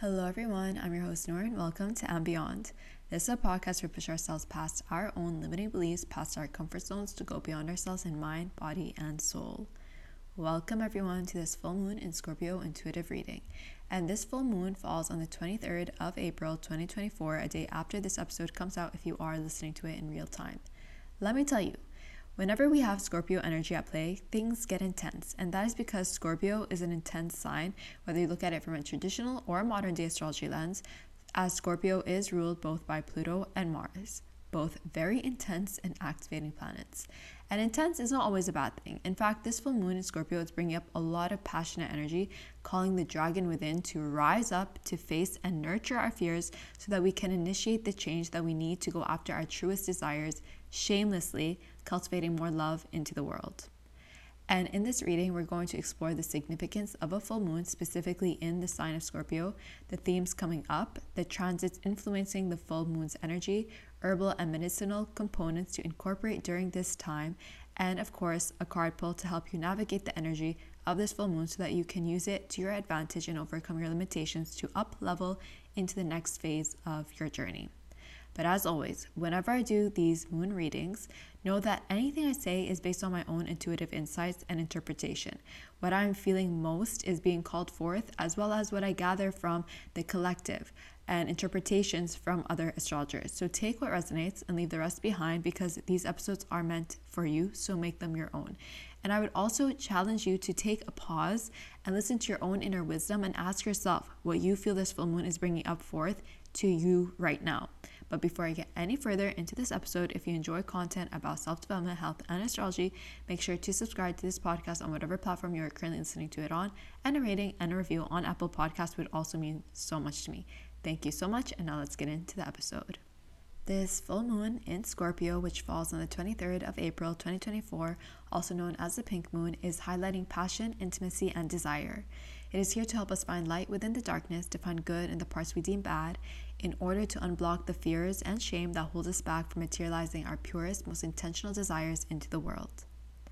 Hello everyone, I'm your host Noor and welcome to And Beyond. This is a podcast where we push ourselves past our own limiting beliefs, past our comfort zones to go beyond ourselves in mind, body, and soul. Welcome everyone to this full moon in Scorpio intuitive reading. And this full moon falls on the 23rd of April 2024, a day after this episode comes out if you are listening to it in real time. Let me tell you, whenever we have Scorpio energy at play, things get intense, and that is because Scorpio is an intense sign, whether you look at it from a traditional or modern day astrology lens, as Scorpio is ruled both by Pluto and Mars, both very intense and activating planets. And intense is not always a bad thing. In fact, this full moon in Scorpio is bringing up a lot of passionate energy, calling the dragon within to rise up, to face and nurture our fears so that we can initiate the change that we need to go after our truest desires, shamelessly cultivating more love into the world. And in this reading, we're going to explore the significance of a full moon, specifically in the sign of Scorpio, the themes coming up, the transits influencing the full moon's energy, herbal and medicinal components to incorporate during this time, and of course, a card pull to help you navigate the energy of this full moon so that you can use it to your advantage and overcome your limitations to up level into the next phase of your journey. But as always, whenever I do these moon readings, know that anything I say is based on my own intuitive insights and interpretation. What I'm feeling most is being called forth, as well as what I gather from the collective and interpretations from other astrologers. So take what resonates and leave the rest behind, because these episodes are meant for you, so make them your own. And I would also challenge you to take a pause and listen to your own inner wisdom and ask yourself what you feel this full moon is bringing up forth to you right now. But before I get any further into this episode, if you enjoy content about self-development, health, and astrology, make sure to subscribe to this podcast on whatever platform you are currently listening to it on, and a rating and a review on Apple Podcasts would also mean so much to me. Thank you so much, and now let's get into the episode. This full moon in Scorpio, which falls on the 23rd of April 2024, also known as the pink moon, is highlighting passion, intimacy, and desire. It is here to help us find light within the darkness, to find good in the parts we deem bad, in order to unblock the fears and shame that hold us back from materializing our purest, most intentional desires into the world.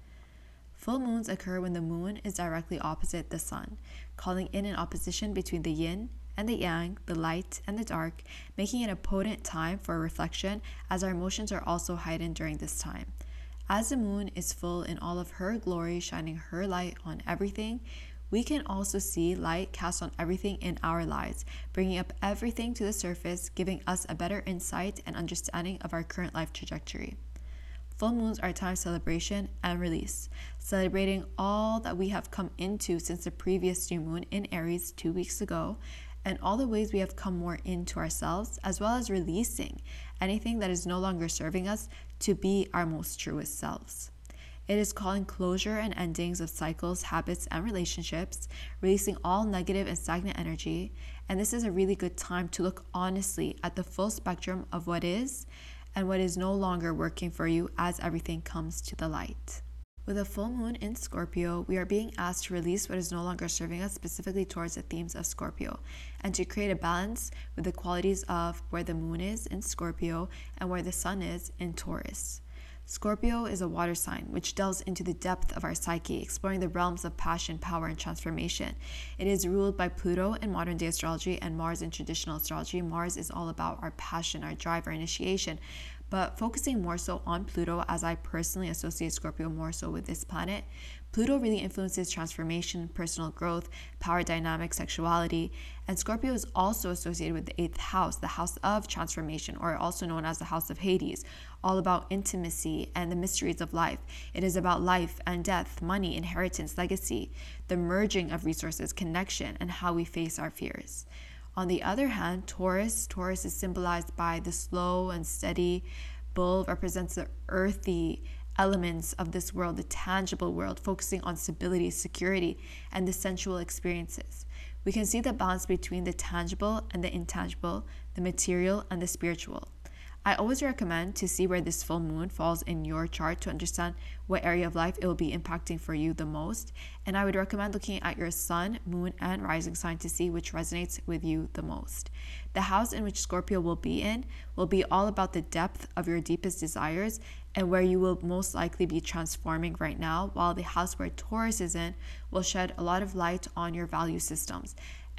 Full moons occur when the moon is directly opposite the sun, calling in an opposition between the yin and the yang, the light and the dark, making it a potent time for reflection, as our emotions are also heightened during this time. As the moon is full in all of her glory, shining her light on everything, we can also see light cast on everything in our lives, bringing up everything to the surface, giving us a better insight and understanding of our current life trajectory. Full moons are a time of celebration and release, celebrating all that we have come into since the previous new moon in Aries 2 weeks ago, and all the ways we have come more into ourselves, as well as releasing anything that is no longer serving us to be our most truest selves. It is calling closure and endings of cycles, habits, and relationships, releasing all negative and stagnant energy. And this is a really good time to look honestly at the full spectrum of what is and what is no longer working for you, as everything comes to the light. With a full moon in Scorpio, we are being asked to release what is no longer serving us, specifically towards the themes of Scorpio, and to create a balance with the qualities of where the moon is in Scorpio and where the sun is in Taurus. Scorpio is a water sign, which delves into the depth of our psyche, exploring the realms of passion, power, and transformation. It is ruled by Pluto in modern day astrology and Mars in traditional astrology. Mars is all about our passion, our drive, our initiation, but focusing more so on Pluto, as I personally associate Scorpio more so with this planet. Pluto really influences transformation, personal growth, power dynamics, sexuality, and Scorpio is also associated with the 8th house, the house of transformation, or also known as the house of Hades, all about intimacy and the mysteries of life. It is about life and death, money, inheritance, legacy, the merging of resources, connection, and how we face our fears. On the other hand, Taurus is symbolized by the slow and steady. Bull represents the earthy elements of this world, the tangible world, focusing on stability, security, and the sensual experiences. We can see the balance between the tangible and the intangible, the material and the spiritual. I always recommend to see where this full moon falls in your chart to understand what area of life it will be impacting for you the most. And I would recommend looking at your sun, moon, and rising sign to see which resonates with you the most. The house in which Scorpio will be in will be all about the depth of your deepest desires and where you will most likely be transforming right now, while the house where Taurus is in will shed a lot of light on your value systems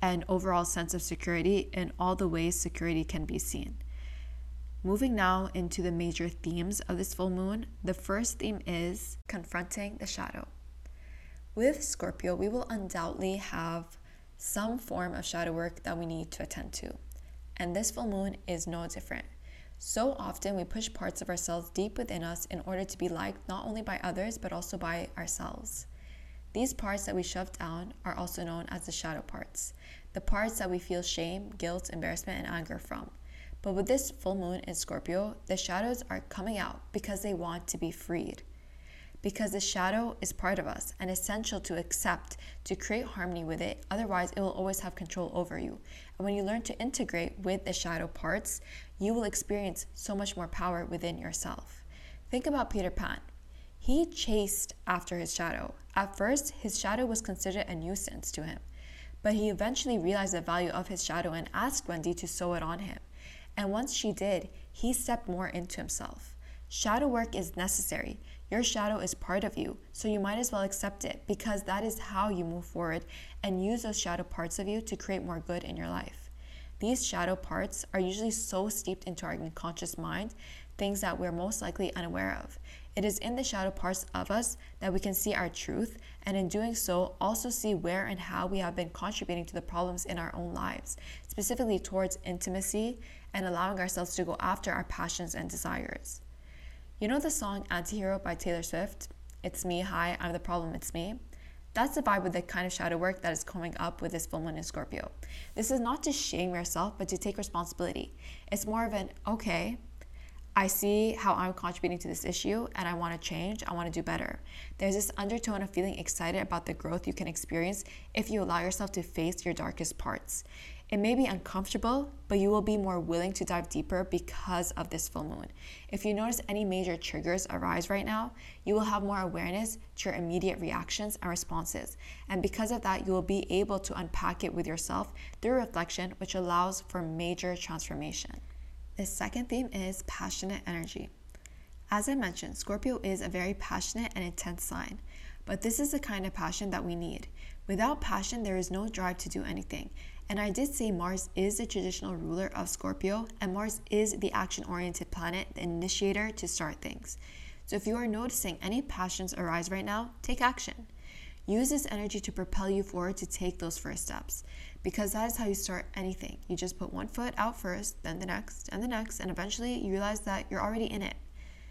and overall sense of security in all the ways security can be seen. Moving now into the major themes of this full moon, the first theme is confronting the shadow. With Scorpio, we will undoubtedly have some form of shadow work that we need to attend to. And this full moon is no different. So often we push parts of ourselves deep within us in order to be liked not only by others, but also by ourselves. These parts that we shove down are also known as the shadow parts, the parts that we feel shame, guilt, embarrassment, and anger from. But with this full moon in Scorpio, the shadows are coming out because they want to be freed. Because the shadow is part of us and essential to accept, to create harmony with it. Otherwise, it will always have control over you. And when you learn to integrate with the shadow parts, you will experience so much more power within yourself. Think about Peter Pan. He chased after his shadow. At first, his shadow was considered a nuisance to him. But he eventually realized the value of his shadow and asked Wendy to sew it on him. And once she did, he stepped more into himself. Shadow work is necessary. Your shadow is part of you, so you might as well accept it because that is how you move forward and use those shadow parts of you to create more good in your life. These shadow parts are usually so steeped into our unconscious mind, things that we're most likely unaware of. It is in the shadow parts of us that we can see our truth, and in doing so, also see where and how we have been contributing to the problems in our own lives, specifically towards intimacy and allowing ourselves to go after our passions and desires. You know the song Antihero by Taylor Swift? It's me, hi, I'm the problem, it's me. That's the vibe with the kind of shadow work that is coming up with this full moon in Scorpio. This is not to shame yourself, but to take responsibility. It's more of an, okay, I see how I'm contributing to this issue and I want to change, I want to do better. There's this undertone of feeling excited about the growth you can experience if you allow yourself to face your darkest parts. It may be uncomfortable, but you will be more willing to dive deeper because of this full moon. If you notice any major triggers arise right now, you will have more awareness to your immediate reactions and responses. And because of that, you will be able to unpack it with yourself through reflection, which allows for major transformation. The second theme is passionate energy. As I mentioned, Scorpio is a very passionate and intense sign, but this is the kind of passion that we need. Without passion, there is no drive to do anything. And I did say Mars is the traditional ruler of Scorpio, and Mars is the action-oriented planet, the initiator to start things. So if you are noticing any passions arise right now, take action. Use this energy to propel you forward to take those first steps, because that is how you start anything. You just put one foot out first, then the next, and eventually you realize that you're already in it.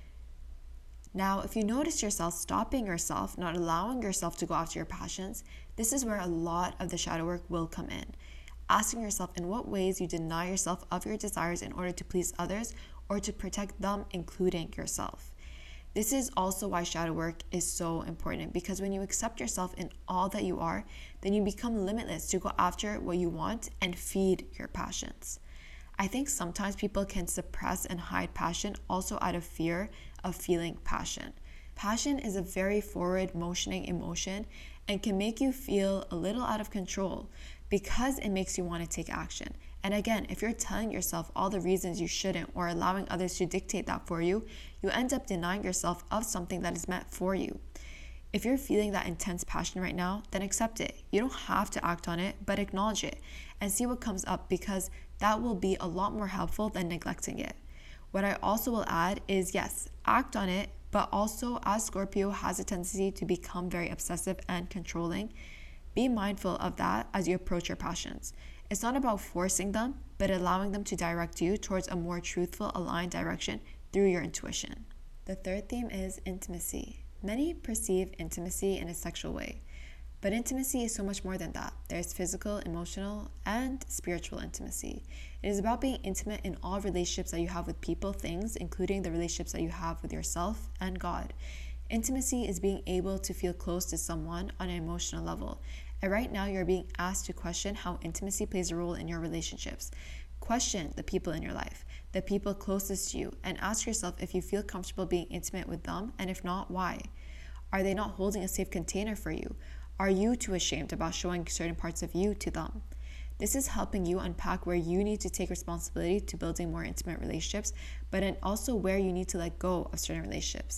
Now, if you notice yourself stopping yourself, not allowing yourself to go after your passions, this is where a lot of the shadow work will come in. Asking yourself in what ways you deny yourself of your desires in order to please others or to protect them, including yourself. This is also why shadow work is so important, because when you accept yourself in all that you are, then you become limitless to go after what you want and feed your passions. I think sometimes people can suppress and hide passion also out of fear of feeling passion. Passion is a very forward motioning emotion and can make you feel a little out of control because it makes you want to take action. And again, if you're telling yourself all the reasons you shouldn't or allowing others to dictate that for you, you end up denying yourself of something that is meant for you. If you're feeling that intense passion right now, then accept it. You don't have to act on it, but acknowledge it and see what comes up, because that will be a lot more helpful than neglecting it. What I also will add is, yes, act on it, but also as Scorpio has a tendency to become very obsessive and controlling, be mindful of that as you approach your passions. It's not about forcing them, but allowing them to direct you towards a more truthful, aligned direction through your intuition. The third theme is intimacy. Many perceive intimacy in a sexual way, but intimacy is so much more than that. There's physical, emotional, and spiritual intimacy. It is about being intimate in all relationships that you have with people, things, including the relationships that you have with yourself and God. Intimacy is being able to feel close to someone on an emotional level. And right now, you're being asked to question how intimacy plays a role in your relationships. Question the people in your life, the people closest to you, and ask yourself if you feel comfortable being intimate with them, and if not, why? Are they not holding a safe container for you? Are you too ashamed about showing certain parts of you to them? This is helping you unpack where you need to take responsibility to building more intimate relationships, but then also where you need to let go of certain relationships.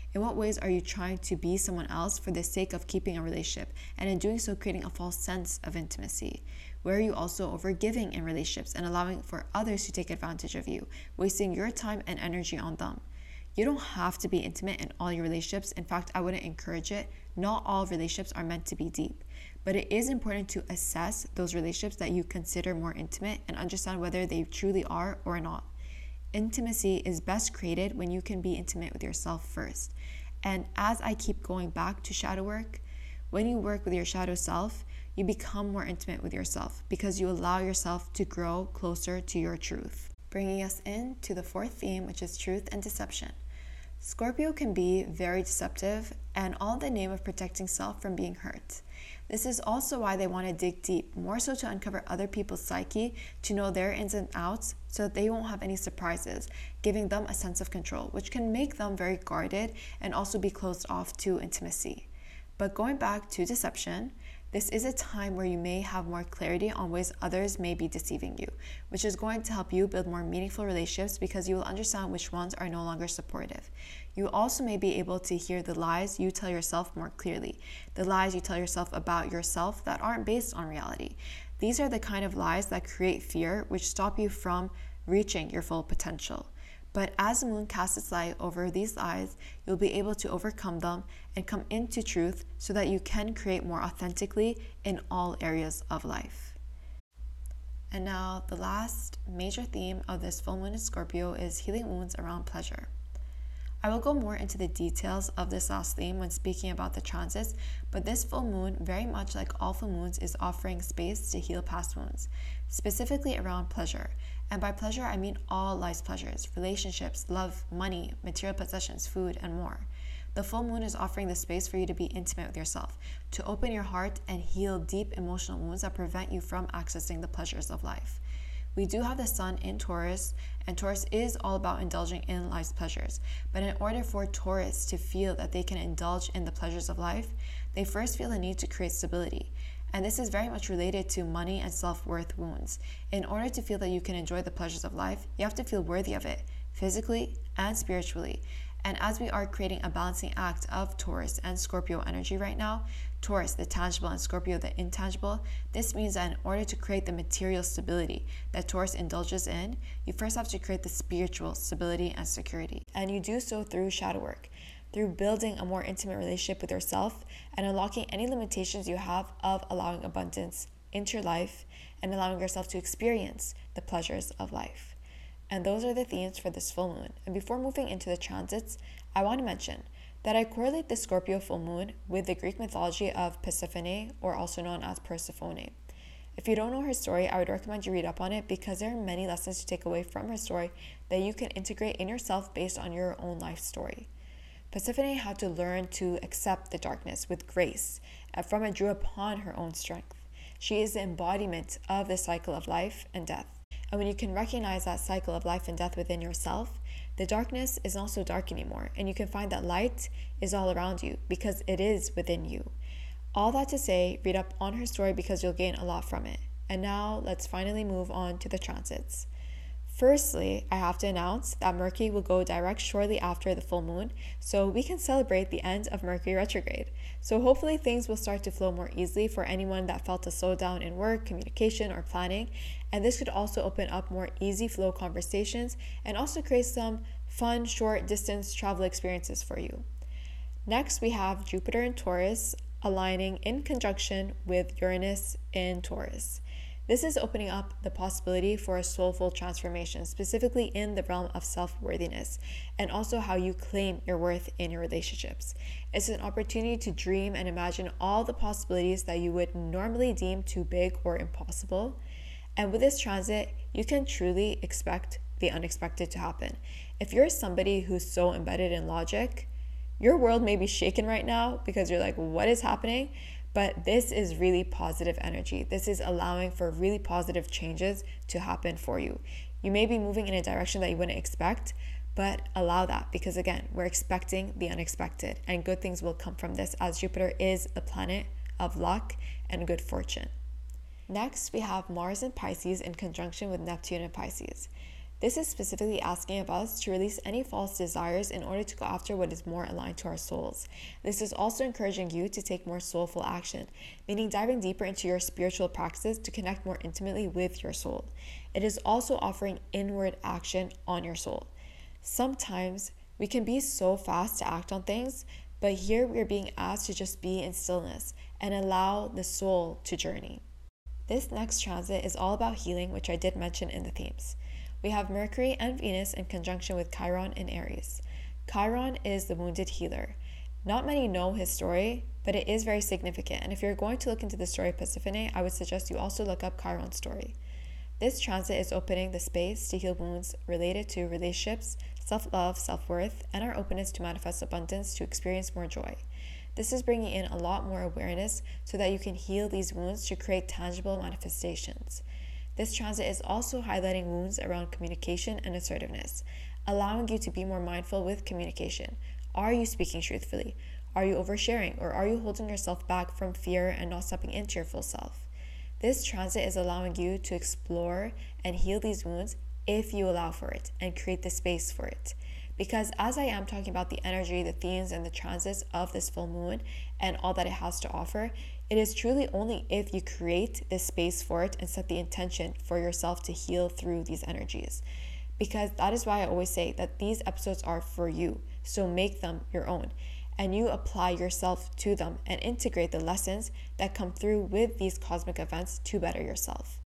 In what ways are you trying to be someone else for the sake of keeping a relationship, and in doing so creating a false sense of intimacy? Where are you also overgiving in relationships and allowing for others to take advantage of you, wasting your time and energy on them? You don't have to be intimate in all your relationships. In fact, I wouldn't encourage it. Not all relationships are meant to be deep. But it is important to assess those relationships that you consider more intimate and understand whether they truly are or not. Intimacy is best created when you can be intimate with yourself first. And as I keep going back to shadow work, when you work with your shadow self, you become more intimate with yourself because you allow yourself to grow closer to your truth. Bringing us into the fourth theme, which is truth and deception. Scorpio can be very deceptive, and all in the name of protecting self from being hurt. This is also why they want to dig deep, more so to uncover other people's psyche, to know their ins and outs, so that they won't have any surprises, giving them a sense of control, which can make them very guarded and also be closed off to intimacy. But going back to deception, this is a time where you may have more clarity on ways others may be deceiving you, which is going to help you build more meaningful relationships because you will understand which ones are no longer supportive. You also may be able to hear the lies you tell yourself more clearly, the lies you tell yourself about yourself that aren't based on reality. These are the kind of lies that create fear, which stop you from reaching your full potential. But as the moon casts its light over these lies, you'll be able to overcome them and come into truth so that you can create more authentically in all areas of life. And now, the last major theme of this full moon in Scorpio is healing wounds around pleasure. I will go more into the details of this last theme when speaking about the transits, but this full moon, very much like all full moons, is offering space to heal past wounds, specifically around pleasure. And by pleasure, I mean all life's pleasures, relationships, love, money, material possessions, food, and more. The full moon is offering the space for you to be intimate with yourself, to open your heart and heal deep emotional wounds that prevent you from accessing the pleasures of life. We do have the sun in Taurus, and Taurus is all about indulging in life's pleasures. But in order for Taurus to feel that they can indulge in the pleasures of life, they first feel the need to create stability. And this is very much related to money and self-worth wounds. In order to feel that you can enjoy the pleasures of life, you have to feel worthy of it, physically and spiritually. And as we are creating a balancing act of Taurus and Scorpio energy right now, Taurus, the tangible, and Scorpio, the intangible, this means that in order to create the material stability that Taurus indulges in, you first have to create the spiritual stability and security. And you do so through shadow work, through building a more intimate relationship with yourself and unlocking any limitations you have of allowing abundance into your life and allowing yourself to experience the pleasures of life. And those are the themes for this full moon. And before moving into the transits, I want to mention that I correlate the Scorpio full moon with the Greek mythology of Persephone, or also known as Persephone. If you don't know her story, I would recommend you read up on it because there are many lessons to take away from her story that you can integrate in yourself based on your own life story. Persephone had to learn to accept the darkness with grace, and from it drew upon her own strength. She is the embodiment of the cycle of life and death. And when you can recognize that cycle of life and death within yourself, the darkness is not so dark anymore, and you can find that light is all around you because it is within you. All that to say, read up on her story because you'll gain a lot from it. And now let's finally move on to the transits. Firstly, I have to announce that Mercury will go direct shortly after the full moon, so we can celebrate the end of Mercury retrograde. So hopefully things will start to flow more easily for anyone that felt a slowdown in work, communication, or planning. And this could also open up more easy flow conversations and also create some fun, short distance travel experiences for you. Next, we have Jupiter in Taurus aligning in conjunction with Uranus in Taurus. This is opening up the possibility for a soulful transformation, specifically in the realm of self-worthiness, and also how you claim your worth in your relationships. It's an opportunity to dream and imagine all the possibilities that you would normally deem too big or impossible. And with this transit, you can truly expect the unexpected to happen. If you're somebody who's so embedded in logic, your world may be shaken right now because you're like, what is happening? But this is really positive energy. This is allowing for really positive changes to happen for you. You may be moving in a direction that you wouldn't expect, but allow that because again, we're expecting the unexpected and good things will come from this as Jupiter is the planet of luck and good fortune. Next, we have Mars in Pisces in conjunction with Neptune in Pisces. This is specifically asking of us to release any false desires in order to go after what is more aligned to our souls. This is also encouraging you to take more soulful action, meaning diving deeper into your spiritual practices to connect more intimately with your soul. It is also offering inward action on your soul. Sometimes we can be so fast to act on things, but here we are being asked to just be in stillness and allow the soul to journey. This next transit is all about healing, which I did mention in the themes. We have Mercury and Venus in conjunction with Chiron in Aries. Chiron is the wounded healer. Not many know his story, but it is very significant. And if you're going to look into the story of Persephone, I would suggest you also look up Chiron's story. This transit is opening the space to heal wounds related to relationships, self-love, self-worth, and our openness to manifest abundance to experience more joy. This is bringing in a lot more awareness so that you can heal these wounds to create tangible manifestations. This transit is also highlighting wounds around communication and assertiveness, allowing you to be more mindful with communication. Are you speaking truthfully? Are you oversharing? Or are you holding yourself back from fear and not stepping into your full self? This transit is allowing you to explore and heal these wounds if you allow for it and create the space for it. Because as I am talking about the energy, the themes, and the transits of this full moon and all that it has to offer, it is truly only if you create this space for it and set the intention for yourself to heal through these energies. Because that is why I always say that these episodes are for you. So make them your own. And you apply yourself to them and integrate the lessons that come through with these cosmic events to better yourself.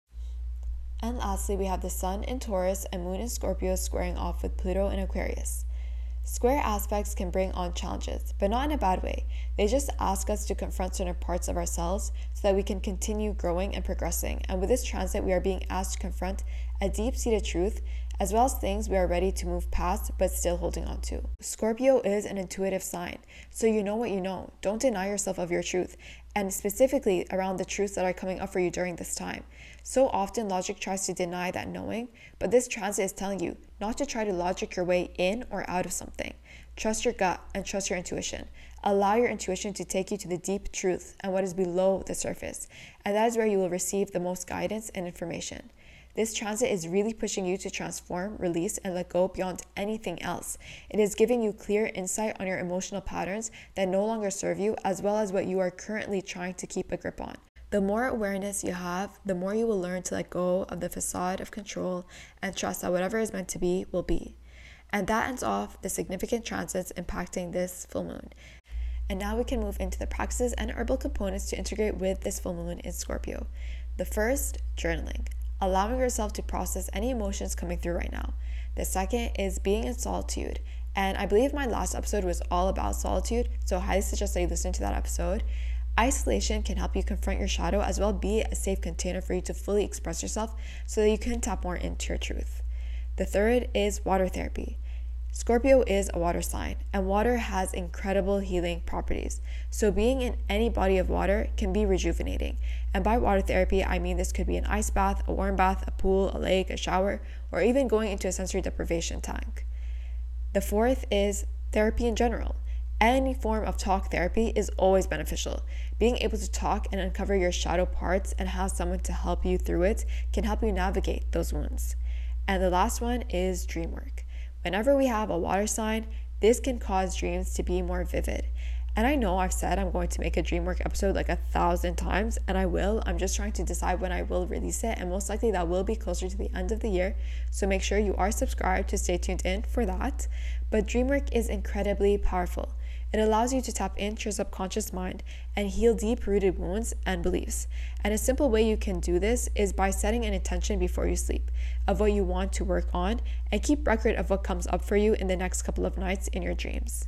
And lastly, we have the Sun in Taurus and Moon in Scorpio squaring off with Pluto in Aquarius. Square aspects can bring on challenges, but not in a bad way. They just ask us to confront certain parts of ourselves so that we can continue growing and progressing. And with this transit, we are being asked to confront a deep-seated truth as well as things we are ready to move past but still holding on to. Scorpio is an intuitive sign, so you know what you know. Don't deny yourself of your truth, and specifically around the truths that are coming up for you during this time. So often logic tries to deny that knowing, but this transit is telling you not to try to logic your way in or out of something. Trust your gut and trust your intuition. Allow your intuition to take you to the deep truth and what is below the surface, and that is where you will receive the most guidance and information. This transit is really pushing you to transform, release, and let go beyond anything else. It is giving you clear insight on your emotional patterns that no longer serve you, as well as what you are currently trying to keep a grip on. The more awareness you have, the more you will learn to let go of the facade of control and trust that whatever is meant to be will be. And that ends off the significant transits impacting this full moon. And now we can move into the practices and herbal components to integrate with this full moon in Scorpio. The first, journaling. Allowing yourself to process any emotions coming through right now. The second is being in solitude. And I believe my last episode was all about solitude, so I highly suggest that you listen to that episode. Isolation can help you confront your shadow as well be a safe container for you to fully express yourself so that you can tap more into your truth. The third is water therapy. Scorpio is a water sign, and water has incredible healing properties. So being in any body of water can be rejuvenating. And by water therapy, I mean this could be an ice bath, a warm bath, a pool, a lake, a shower, or even going into a sensory deprivation tank. The fourth is therapy in general. Any form of talk therapy is always beneficial. Being able to talk and uncover your shadow parts and have someone to help you through it can help you navigate those wounds. And the last one is dream work. Whenever we have a water sign, this can cause dreams to be more vivid. And I know I've said I'm going to make a dream work episode like 1,000 times, and I will. I'm just trying to decide when I will release it, and most likely that will be closer to the end of the year. So make sure you are subscribed to stay tuned in for that. But dream work is incredibly powerful. It allows you to tap into your subconscious mind and heal deep-rooted wounds and beliefs. And a simple way you can do this is by setting an intention before you sleep of what you want to work on and keep record of what comes up for you in the next couple of nights in your dreams.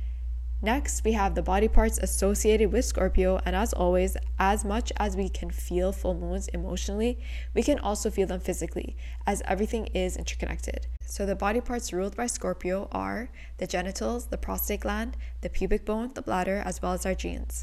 Next, we have the body parts associated with Scorpio, and as always, as much as we can feel full moons emotionally, we can also feel them physically, as everything is interconnected. So the body parts ruled by Scorpio are the genitals, the prostate gland, the pubic bone, the bladder, as well as our genes.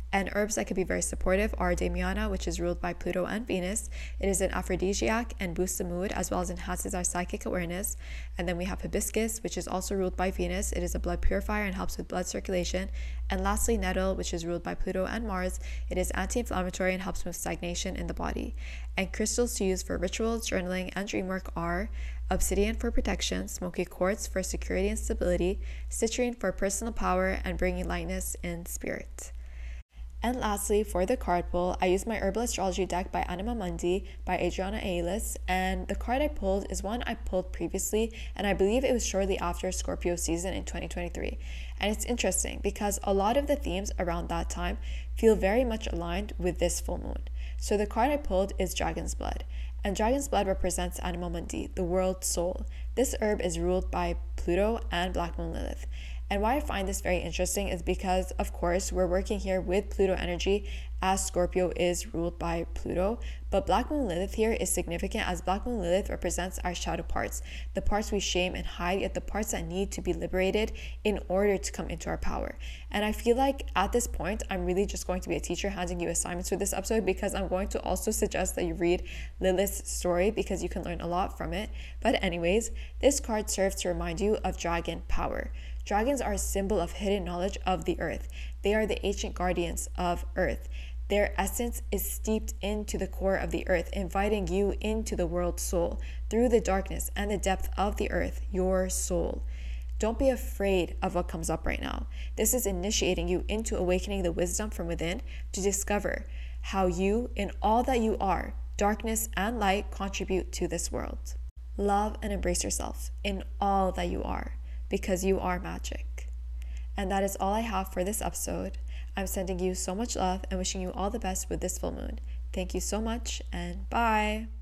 And herbs that could be very supportive are Damiana, which is ruled by Pluto and Venus. It is an aphrodisiac and boosts the mood as well as enhances our psychic awareness. And then we have hibiscus, which is also ruled by Venus. It is a blood purifier and helps with blood circulation. And lastly, nettle, which is ruled by Pluto and Mars. It is anti-inflammatory and helps with stagnation in the body. And crystals to use for rituals, journaling, and dream work are obsidian for protection, smoky quartz for security and stability, citrine for personal power and bringing lightness in spirit. And lastly, for the card pull, I used my Herbal Astrology deck by Anima Mundi by Adriana Ailes, and the card I pulled is one I pulled previously, and I believe it was shortly after Scorpio season in 2023. And it's interesting because a lot of the themes around that time feel very much aligned with this full moon. So the card I pulled is Dragon's Blood, and Dragon's Blood represents Anima Mundi, the world soul. This herb is ruled by Pluto and Black Moon Lilith. And why I find this very interesting is because, of course, we're working here with Pluto energy as Scorpio is ruled by Pluto. But Black Moon Lilith here is significant as Black Moon Lilith represents our shadow parts, the parts we shame and hide, yet the parts that need to be liberated in order to come into our power. And I feel like at this point, I'm really just going to be a teacher handing you assignments for this episode because I'm going to also suggest that you read Lilith's story because you can learn a lot from it. But anyways, this card serves to remind you of dragon power. Dragons are a symbol of hidden knowledge of the earth. They are the ancient guardians of earth. Their essence is steeped into the core of the earth, inviting you into the world soul through the darkness and the depth of the earth, your soul. Don't be afraid of what comes up right now. This is initiating you into awakening the wisdom from within to discover how you, in all that you are, darkness and light, contribute to this world. Love and embrace yourself in all that you are, because you are magic. And that is all I have for this episode. I'm sending you so much love and wishing you all the best with this full moon. Thank you so much, and bye.